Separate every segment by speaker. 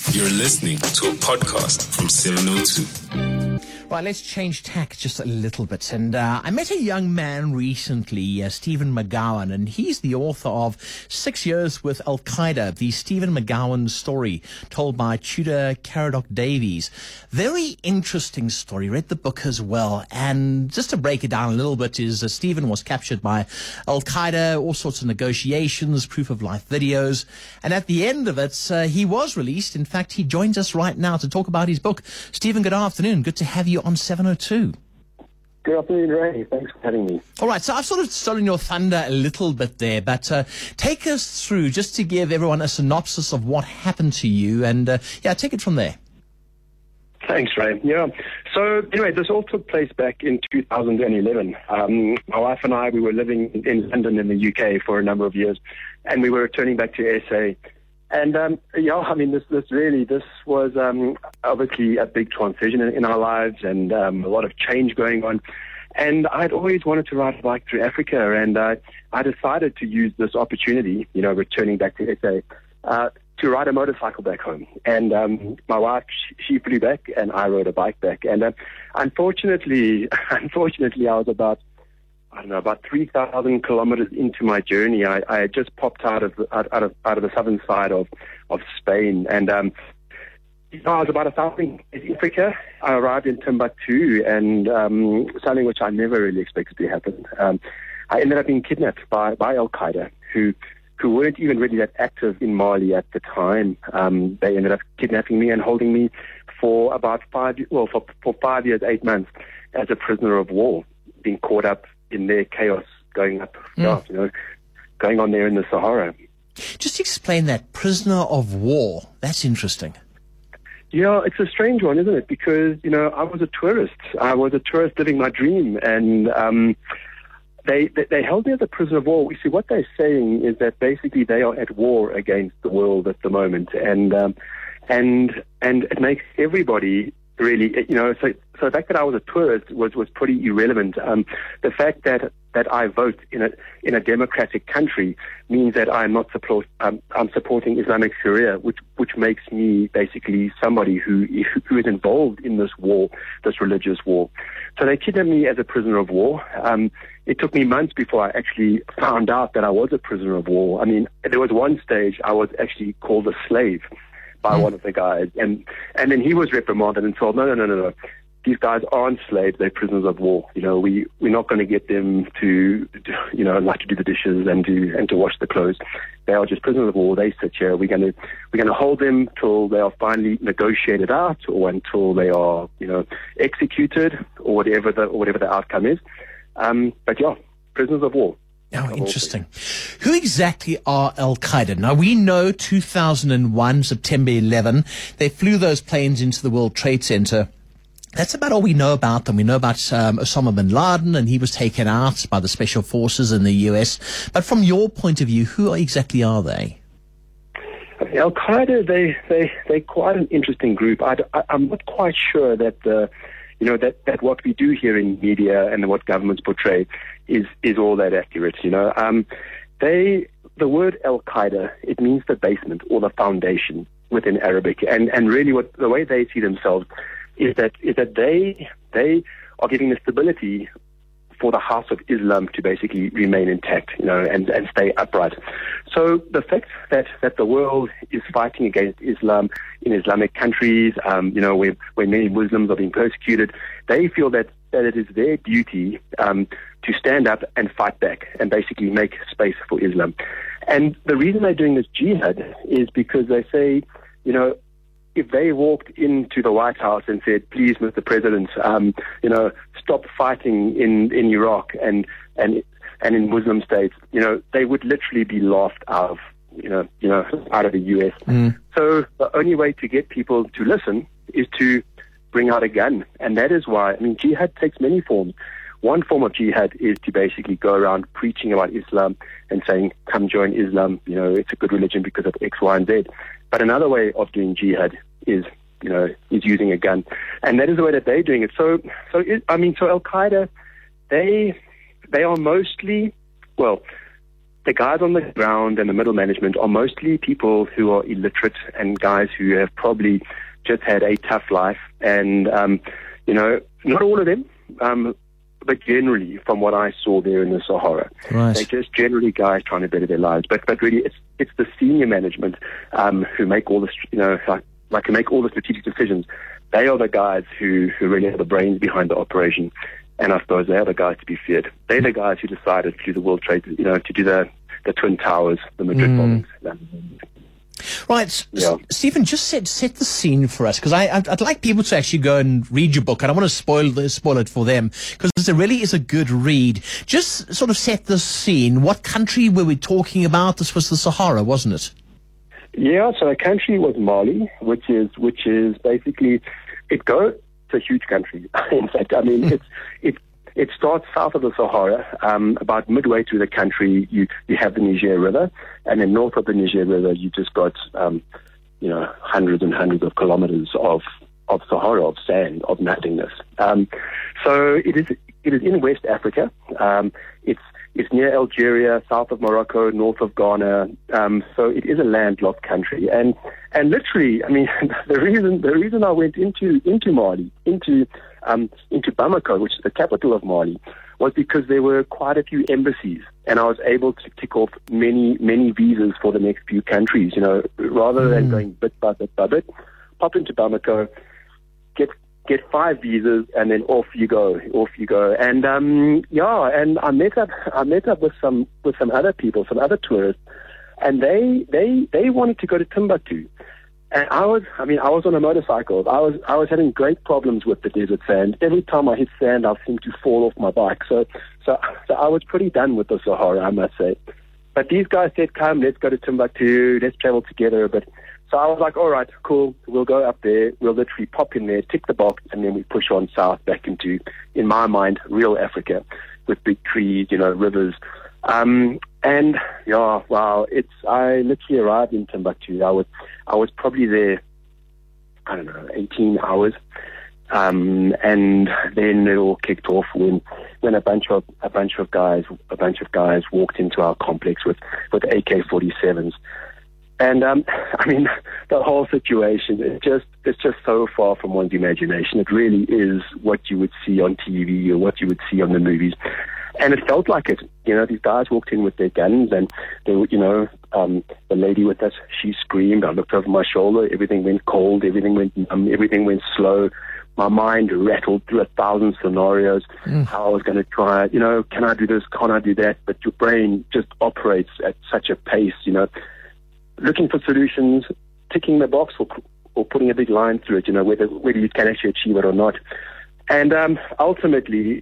Speaker 1: You're listening to a podcast from 702.
Speaker 2: Right, let's change tack just a little bit. And I met a young man recently, Stephen McGowan, and he's the author of 6 Years with Al-Qaeda, the Stephen McGowan story, told by Tudor Caradoc Davies. Very interesting story. Read the book as well. And just to break it down a little bit is Stephen was captured by Al-Qaeda, all sorts of negotiations, proof of life videos. And at the end of it, he was released. In fact, he joins us right now to talk about his book. Stephen, good afternoon. Good to have you on 702.
Speaker 3: Good afternoon, Ray. Thanks for having me.
Speaker 2: All right, so I've sort of stolen your thunder a little bit there, but take us through just to give everyone a synopsis of what happened to you, and take it from there.
Speaker 3: Thanks, Ray. Yeah. So anyway, this all took place back in 2011. My wife and I, we were living in London in the UK for a number of years, and we were returning back to SA. And, this was obviously a big transition in our lives and a lot of change going on. And I'd always wanted to ride a bike through Africa, and I decided to use this opportunity, returning back to SA, to ride a motorcycle back home. And my wife, she flew back, and I rode a bike back. And unfortunately, I was about 3,000 kilometers into my journey. I had just popped out of the southern side of Spain, and I was about 1,000 in Africa. I arrived in Timbuktu, and something which I never really expected to happen. I ended up being kidnapped by Al-Qaeda, who weren't even really that active in Mali at the time. They ended up kidnapping me and holding me for about 5 years, 8 months, as a prisoner of war, being caught up in their chaos going on there in the Sahara.
Speaker 2: Just explain that, prisoner of war. That's interesting.
Speaker 3: Yeah, it's a strange one, isn't it? Because, I was a tourist. I was a tourist living my dream, and they held me as a prisoner of war. You see, what they're saying is that basically they are at war against the world at the moment, and it makes everybody really, so the fact that I was a tourist was pretty irrelevant. The fact that I vote in a democratic country means that I'm supporting Islamic Sharia, which makes me basically somebody who is involved in this war, this religious war. So they kidnapped me as a prisoner of war. It took me months before I actually found out that I was a prisoner of war. I mean, there was one stage I was actually called a slave by one of the guys, and then he was reprimanded and told, no. These guys aren't slaves; they're prisoners of war. We're not going to get them to like to do the dishes and to wash the clothes. They are just prisoners of war. They sit here. We're going to hold them till they are finally negotiated out, or until they are executed, or whatever the outcome is. But yeah, prisoners of war.
Speaker 2: Oh, interesting. Who exactly are Al-Qaeda? Now, we know 2001, September 11, they flew those planes into the World Trade Center. That's about all we know about them. We know about Osama bin Laden, and he was taken out by the special forces in the US. But from your point of view, who exactly are they?
Speaker 3: Al-Qaeda, they're quite an interesting group. I'm not quite sure that that what we do here in media and what governments portray is all that accurate. The word Al-Qaeda, it means the basement or the foundation within Arabic, and really the way they see themselves is that they are giving the stability for the House of Islam to basically remain intact, and stay upright. So the fact that the world is fighting against Islam in Islamic countries, where many Muslims are being persecuted, they feel that it is their duty to stand up and fight back and basically make space for Islam. And the reason they're doing this jihad is because they say, if they walked into the White House and said, please, Mr. President, stop fighting in Iraq and in Muslim states, they would literally be laughed out of, out of the US. So the only way to get people to listen is to bring out a gun. And that is why, jihad takes many forms. One form of jihad is to basically go around preaching about Islam and saying, come join Islam, it's a good religion because of X, Y, and Z. But another way of doing jihad is using a gun. And that is the way that they're doing it. So Al-Qaeda, they are mostly, the guys on the ground and the middle management are mostly people who are illiterate and guys who have probably just had a tough life. And, not all of them, but generally, from what I saw there in the Sahara,
Speaker 2: right.
Speaker 3: They're just generally guys trying to better their lives. But really, it's the senior management who make all the, who make all the strategic decisions. They are the guys who really are the brains behind the operation. And I suppose they are the guys to be feared. They're the guys who decided to do the World Trade, to do the Twin Towers, the Madrid bombings.
Speaker 2: Right.
Speaker 3: Yeah.
Speaker 2: Stephen, just set the scene for us, because I'd like people to actually go and read your book. I don't want to spoil it for them, because it really is a good read. Just sort of set the scene. What country were we talking about? This was the Sahara, wasn't it?
Speaker 3: Yeah, so the country was Mali, which is basically, it's a huge country. In fact, I mean, it starts south of the Sahara. About midway through the country, you have the Niger River, and then north of the Niger River, you just got hundreds and hundreds of kilometers of Sahara, of sand, of nothingness. So it is in West Africa. It's near Algeria, south of Morocco, north of Ghana. So it is a landlocked country, and literally, I mean, the reason I went into Mali, into Bamako, which is the capital of Mali, was because there were quite a few embassies, and I was able to tick off many visas for the next few countries. Rather than going bit by bit, pop into Bamako, get 5 visas, and then off you go. And and I met up with some other people, some other tourists, and they wanted to go to Timbuktu. And I was on a motorcycle. I was having great problems with the desert sand. Every time I hit sand, I seemed to fall off my bike. So I was pretty done with the Sahara, I must say. But these guys said, "Come, let's go to Timbuktu. Let's travel together." So I was like, "All right, cool. We'll go up there. We'll literally pop in there, tick the box, and then we push on south back into, in my mind, real Africa, with big trees, rivers." And yeah, wow! I literally arrived in Timbuktu. I was probably there, 18 hours, and then it all kicked off when a bunch of guys walked into our complex with AK-47s, and the whole situation it's just so far from one's imagination. It really is what you would see on TV or what you would see on the movies. And it felt like it. These guys walked in with their guns, and they were, the lady with us, she screamed. I looked over my shoulder. Everything went cold. Everything went numb. Everything went slow. My mind rattled through 1,000 scenarios. How I was going to try it. Can I do this? Can't I do that? But your brain just operates at such a pace. Looking for solutions, ticking the box, or putting a big line through it. Whether you can actually achieve it or not. And ultimately,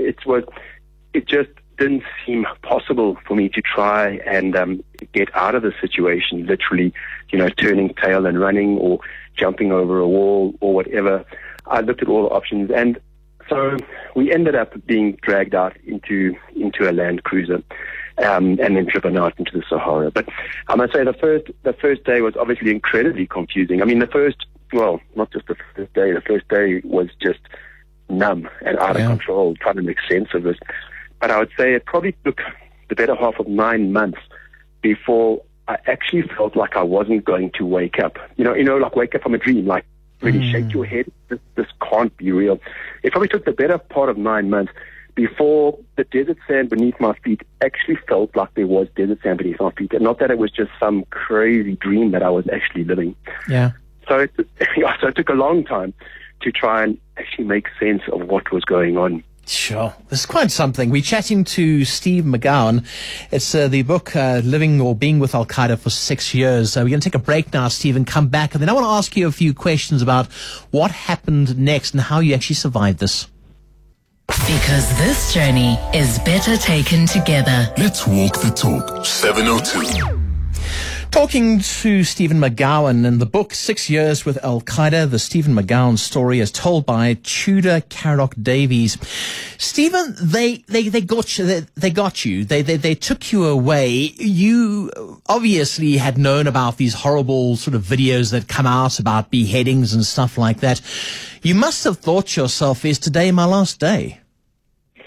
Speaker 3: it just didn't seem possible for me to try and get out of the situation, literally, turning tail and running or jumping over a wall or whatever. I looked at all the options, and so we ended up being dragged out into a Land Cruiser and then driven out into the Sahara. But I must say the first day was obviously incredibly confusing. I mean, not just the first day. The first day was just numb and out of control, trying to make sense of this. But I would say it probably took the better half of 9 months before I actually felt like I wasn't going to wake up. Like wake up from a dream, like really shake your head. This can't be real. It probably took the better part of 9 months before the desert sand beneath my feet actually felt like there was desert sand beneath my feet, and not that it was just some crazy dream that I was actually living.
Speaker 2: Yeah.
Speaker 3: So it took a long time to try and actually make sense of what was going on.
Speaker 2: Sure. This is quite something. We're chatting to Steve McGowan. It's the book, Living or Being with Al-Qaeda for 6 Years. We're going to take a break now, Steve, and come back. And then I want to ask you a few questions about what happened next and how you actually survived this.
Speaker 4: Because this journey is better taken together.
Speaker 1: Let's walk the talk. 702.
Speaker 2: Talking to Stephen McGowan in the book 6 Years with Al-Qaeda, the Stephen McGowan story is told by Tudor Carrock Davies. Stephen, they got you. They got you. They took you away. You obviously had known about these horrible sort of videos that come out about beheadings and stuff like that. You must have thought to yourself, is today my last day?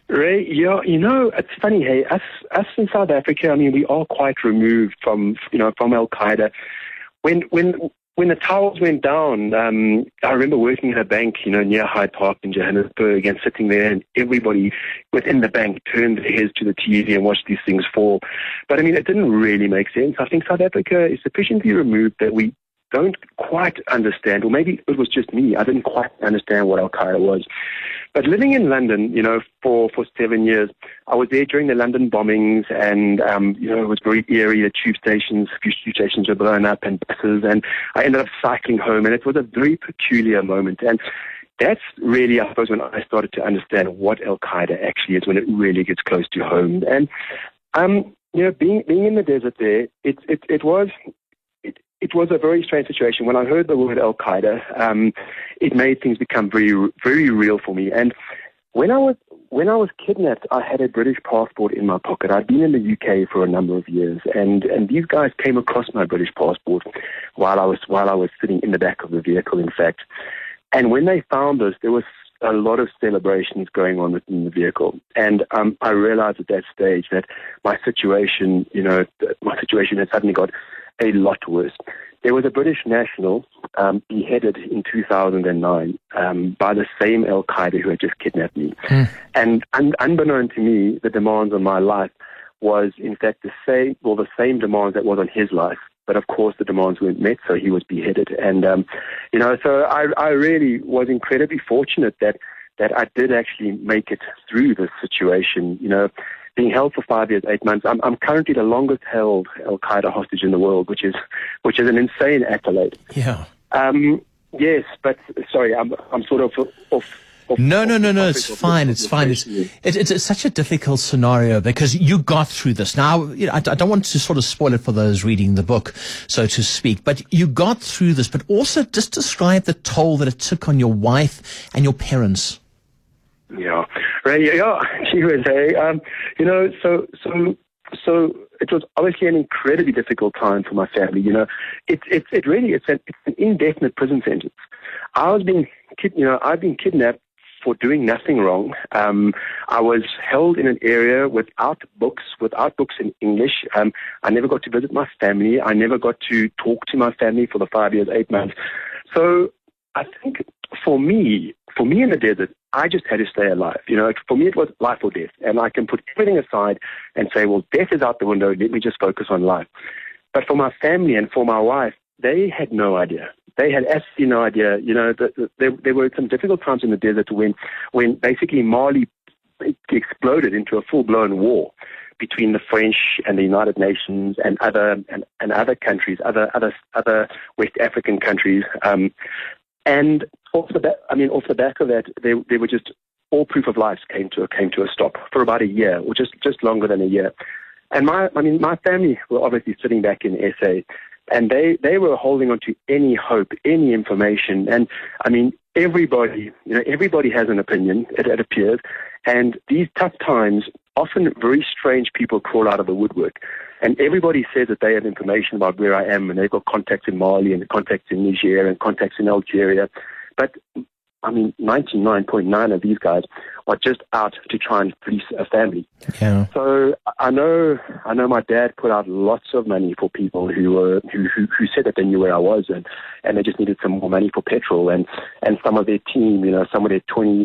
Speaker 3: Ray, yeah, it's funny, hey, us in South Africa, I mean, we are quite removed from Al-Qaeda. When the towers went down, I remember working at a bank, near Hyde Park in Johannesburg, and sitting there, and everybody within the bank turned their heads to the TV and watched these things fall. But I mean, it didn't really make sense. I think South Africa is sufficiently removed that we don't quite understand, or maybe it was just me, I didn't quite understand what Al-Qaeda was. But living in London, for 7 years, I was there during the London bombings, and, it was very eerie. The a few tube stations were blown up, and buses, and I ended up cycling home, and it was a very peculiar moment. And that's really, I suppose, when I started to understand what Al-Qaeda actually is, when it really gets close to home. And, being in the desert there, it was a very strange situation. When I heard the word Al-Qaeda, it made things become very, very real for me. And when I was kidnapped, I had a British passport in my pocket. I'd been in the UK for a number of years, and these guys came across my British passport while I was sitting in the back of the vehicle, in fact. And when they found us, there was a lot of celebrations going on within the vehicle. And I realized at that stage that my situation had suddenly got a lot worse. There was a British national beheaded in 2009 by the same Al-Qaeda who had just kidnapped me. And unbeknown to me, the demands on my life was in fact the same demands that was on his life. But of course the demands weren't met, so he was beheaded. And, so I really was incredibly fortunate that I did actually make it through this situation, being held for 5 years, 8 months. I'm currently the longest held Al-Qaeda hostage in the world, which is an insane accolade.
Speaker 2: Yeah.
Speaker 3: Yes, but sorry, I'm sort of off.
Speaker 2: No, it's fine. It's fine. It's such a difficult scenario because you got through this. Now, I don't want to sort of spoil it for those reading the book, so to speak, but you got through this, but also just describe the toll that it took on your wife and your parents.
Speaker 3: Yeah, right. Yeah, she was so it was obviously an incredibly difficult time for my family. It's an indefinite prison sentence. I've been kidnapped for doing nothing wrong. I was held in an area without books in English. I never got to visit my family. I never got to talk to my family for the 5 years, 8 months. So I think for me in the desert, I just had to stay alive. For me it was life or death. And I can put everything aside and say, well, death is out the window. Let me just focus on life. But for my family and for my wife, they had no idea. They had absolutely no idea. There were some difficult times in the desert when basically Mali exploded into a full-blown war between the French and the United Nations and other countries, other West African countries. And off the back of that, they were just all proof of life came to a stop for about a year, or just longer than a year. And my family were obviously sitting back in SA, and they were holding on to any hope, any information. And I mean, everybody has an opinion, it appears. And these tough times, often very strange people crawl out of the woodwork. And everybody says that they have information about where I am, and they've got contacts in Mali and contacts in Niger and contacts in Algeria. But I mean, 99.9 of these guys are just out to try and fleece a family.
Speaker 2: Yeah.
Speaker 3: So I know my dad put out lots of money for people who said that they knew where I was, and they just needed some more money for petrol, and some of their team, some of their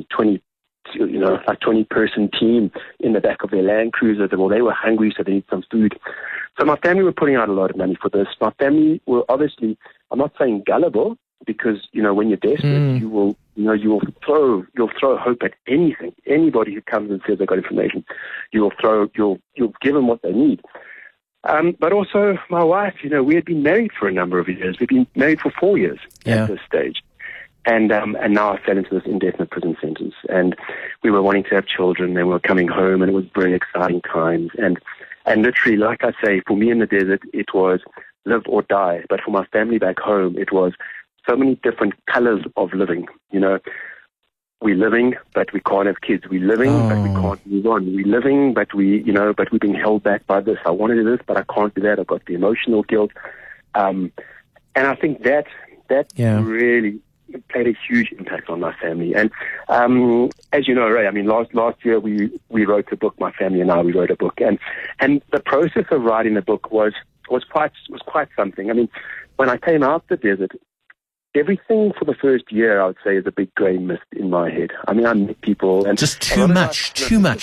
Speaker 3: 20-person team in the back of their Land Cruiser. Well, they were hungry, so they need some food. So my family were putting out a lot of money for this. My family were obviously, I'm not saying gullible, because when you're desperate, you'll throw hope at anything. Anybody who comes and says they've got information, you'll give them what they need. But also my wife, we had been married for a number of years. We'd been married for 4 years at this stage. And now I fell into this indefinite prison sentence, and we were wanting to have children, and we were coming home, and it was very exciting times. And literally, like I say, for me in the desert, it was live or die. But for my family back home, it was so many different colors of living. We're living, but we can't have kids. We're living, but we can't move on. We're living, but we're being held back by this. I want to do this, but I can't do that. I've got the emotional guilt. And I think that really played a huge impact on my family. And as you know, Ray, I mean, last year we wrote a book. My family and I, we wrote a book, and the process of writing the book was quite something. I mean, when I came out the desert, everything for the first year, I would say, is a big grey mist in my head. I mean, I met people and
Speaker 2: just too much.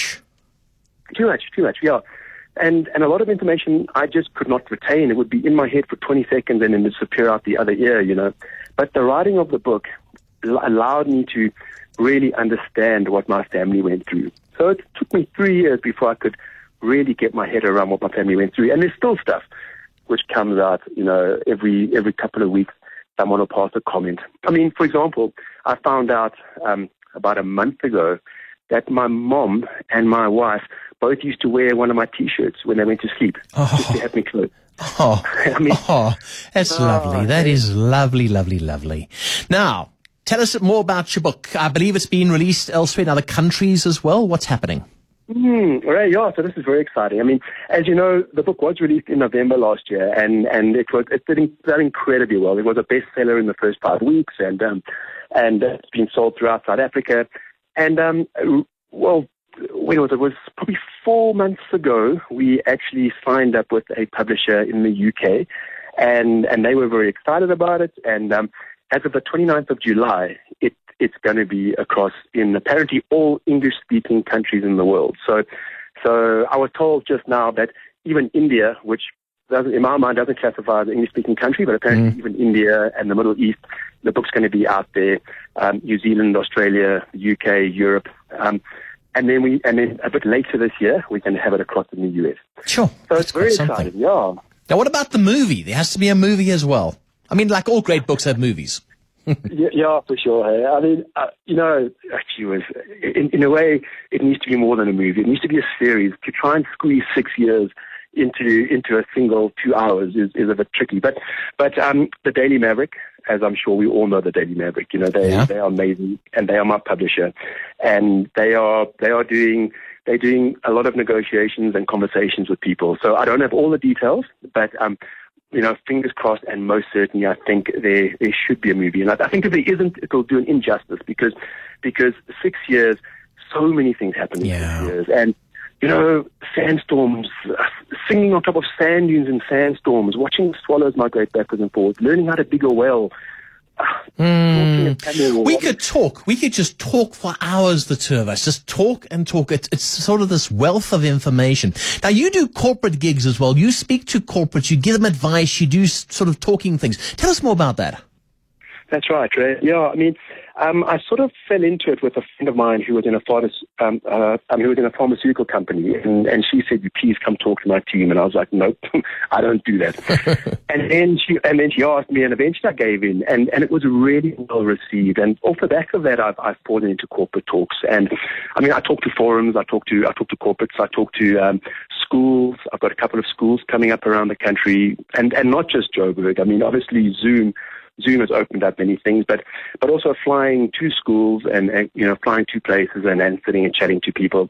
Speaker 3: Yeah. And a lot of information I just could not retain. It would be in my head for 20 seconds and then disappear out the other ear, you know. But the writing of the book allowed me to really understand what my family went through. So it took me 3 years before I could really get my head around what my family went through. And there's still stuff which comes out, you know, every couple of weeks. Someone will pass a comment. I mean, for example, I found out about a month ago that my mom and my wife both used to wear one of my T-shirts when they went to sleep, just to have me close.
Speaker 2: Oh, I mean, that's lovely. That is lovely, lovely, lovely. Now, tell us more about your book. I believe it's been released elsewhere in other countries as well. What's happening?
Speaker 3: Right, yeah, so this is very exciting. I mean, as you know, the book was released in November last year, and it did incredibly well. It was a bestseller in the first 5 weeks, and it's been sold throughout South Africa. And well, when it was probably 4 months ago, we actually signed up with a publisher in the UK, and they were very excited about it. And as of the 29th of July, it's going to be across in apparently all English-speaking countries in the world. So I was told just now that even India, which in my mind doesn't classify as an English-speaking country, but apparently even India and the Middle East, the book's going to be out there. New Zealand, Australia, UK, Europe, and then a bit later this year we can have it across in the US.
Speaker 2: Sure,
Speaker 3: so it's very exciting. Yeah.
Speaker 2: Now, what about the movie? There has to be a movie as well. I mean, like all great books have movies.
Speaker 3: Yeah, for sure. Hey. I mean, you know, actually, in a way, it needs to be more than a movie. It needs to be a series. To try and squeeze 6 years into a single 2 hours is a bit tricky. But the Daily Maverick, as I'm sure we all know, the Daily Maverick, you know, they are amazing, and they are my publisher, and they're doing a lot of negotiations and conversations with people. So I don't have all the details, but you know, fingers crossed, and most certainly I think there should be a movie. And I think if there isn't, it'll do an injustice because 6 years, so many things happen in 6 years. And, you know, sandstorms, singing on top of sand dunes in sandstorms, watching swallows migrate backwards and forwards, learning how to dig a well.
Speaker 2: We could just talk for hours, the two of us. Just talk and talk. It's sort of this wealth of information. Now, you do corporate gigs as well. You speak to corporates. You give them advice. You do sort of talking things. Tell us more about that.
Speaker 3: That's right, Ray. Yeah, I mean, I sort of fell into it with a friend of mine who was in a pharmaceutical company, and she said, "Please come talk to my team." And I was like, "Nope, I don't do that." and then she asked me, and eventually I gave in, and it was really well received. And off the back of that, I've fallen into corporate talks, and I mean, I talk to forums, I talk to corporates, I talk to schools. I've got a couple of schools coming up around the country, and not just Joburg. I mean, obviously Zoom has opened up many things, but also flying to schools and you know, flying to places and sitting and chatting to people.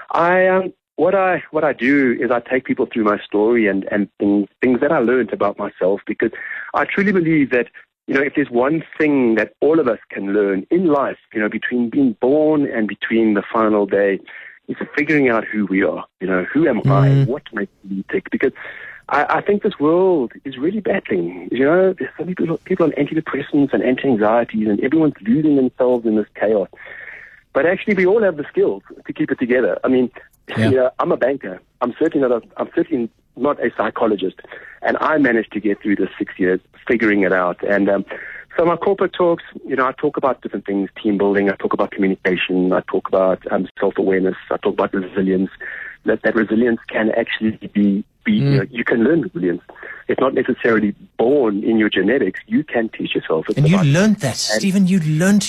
Speaker 3: What I do is I take people through my story and things that I learned about myself, because I truly believe that, you know, if there's one thing that all of us can learn in life, you know, between being born and between the final day, is figuring out who we are. You know, who am I? What makes me tick? Because I think this world is really battling. You know, there's so many people on antidepressants and anti-anxieties, and everyone's losing themselves in this chaos. But actually, we all have the skills to keep it together. I mean, you know, I'm a banker. I'm certainly not a psychologist, and I managed to get through the 6 years figuring it out. And so my corporate talks, you know, I talk about different things: team building. I talk about communication. I talk about self-awareness. I talk about resilience. That resilience can actually be you know, you can learn resilience. It's not necessarily born in your genetics. You can teach yourself.
Speaker 2: And you learned that, Stephen. You learned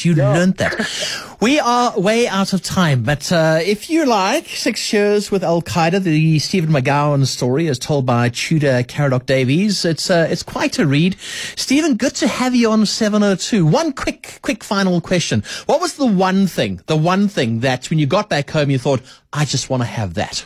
Speaker 2: that. We are way out of time, but if you like, 6 years with Al Qaeda, the Stephen McGowan story, as told by Tudor Caradoc Davies. It's quite a read. Stephen, good to have you on 702. One quick final question. What was the one thing that when you got back home you thought, I just want to have that?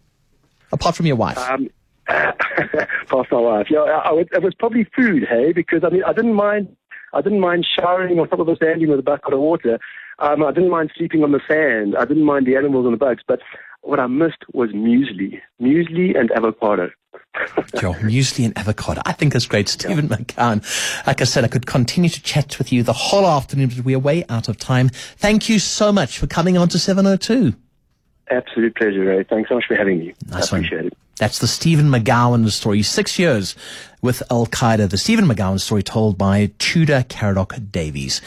Speaker 2: Apart from your wife.
Speaker 3: Past my wife. Yeah, it was probably food, hey, because I mean, I didn't mind I didn't mind showering on top of the sand dune with a bucket of water. I didn't mind sleeping on the sand. I didn't mind the animals and the bugs. But what I missed was muesli and avocado.
Speaker 2: Your muesli and avocado. I think that's great. Stephen McGowan. Like I said, I could continue to chat with you the whole afternoon, but we're way out of time. Thank you so much for coming on to 702.
Speaker 3: Absolute pleasure, Ray. Thanks so much for having me.
Speaker 2: Nice
Speaker 3: I appreciate it.
Speaker 2: That's the Stephen McGowan story. 6 years with Al Qaeda. The Stephen McGowan story told by Tudor Caradoc Davies.